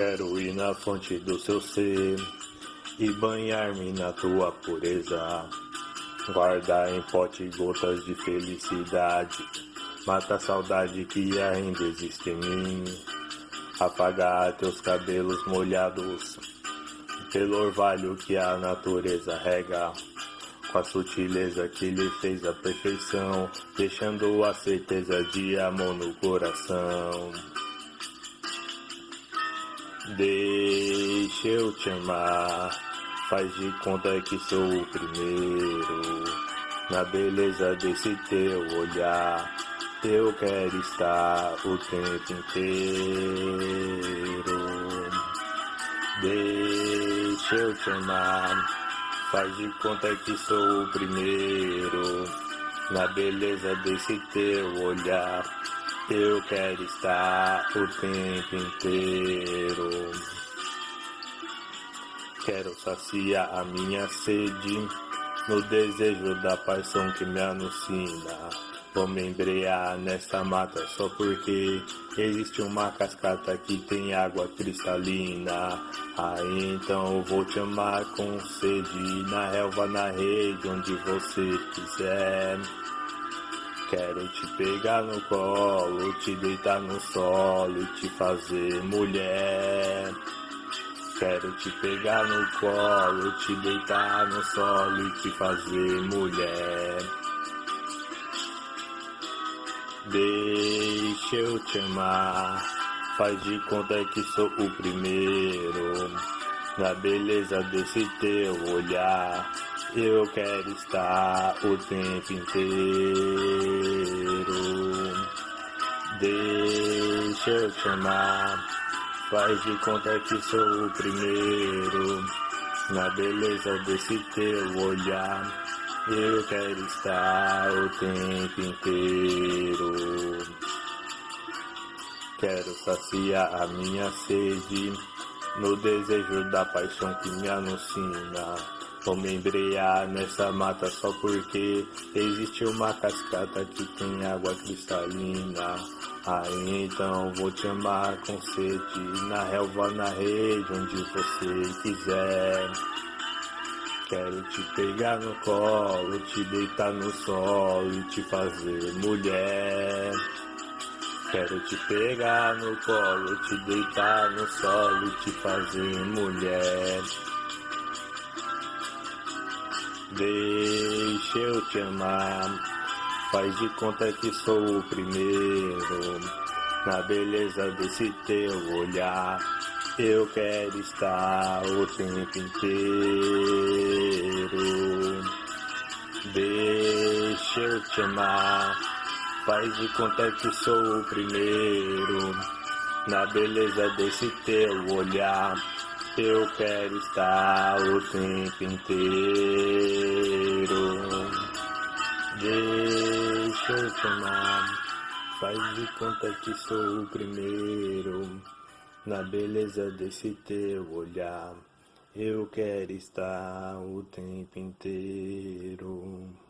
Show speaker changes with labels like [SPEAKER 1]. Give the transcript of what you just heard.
[SPEAKER 1] Quero ir na fonte do seu ser e banhar-me na tua pureza. Guardar em pote gotas de felicidade, mata a saudade que ainda existe em mim. Apagar teus cabelos molhados pelo orvalho que a natureza rega, com a sutileza que lhe fez a perfeição, deixando a certeza de amor no coração. Deixa eu te amar, faz de conta que sou o primeiro. Na beleza desse teu olhar, eu quero estar o tempo inteiro. Deixa eu te amar, faz de conta que sou o primeiro. Na beleza desse teu olhar, eu quero estar o tempo inteiro. Quero saciar a minha sede no desejo da paixão que me alucina. Vou me embrear nessa mata só porque existe uma cascata que tem água cristalina. Aí então eu vou te amar com sede, na relva, na rede, onde você quiser. Quero te pegar no colo, te deitar no solo e te fazer mulher. Quero te pegar no colo, te deitar no solo e te fazer mulher. Deixa eu te amar, faz de conta que sou o primeiro. Na beleza desse teu olhar, eu quero estar o tempo inteiro. Deixa eu te amar, faz de conta que sou o primeiro. Na beleza desse teu olhar, eu quero estar o tempo inteiro. Quero saciar a minha sede no desejo da paixão que me alucina. Vou me embrear nessa mata só porque existe uma cascata que tem água cristalina. Aí então vou te amar com sede, na relva, na rede, onde você quiser. Quero te pegar no colo, te deitar no solo e te fazer mulher. Quero te pegar no colo, te deitar no solo e te fazer mulher. Deixa eu te amar, faz de conta que sou o primeiro. Na beleza desse teu olhar, eu quero estar o tempo inteiro. Deixa eu te amar, faz de conta que sou o primeiro. Na beleza desse teu olhar, eu quero estar o tempo inteiro. Deixa eu te amar, faz de conta que sou o primeiro. Na beleza desse teu olhar, eu quero estar o tempo inteiro.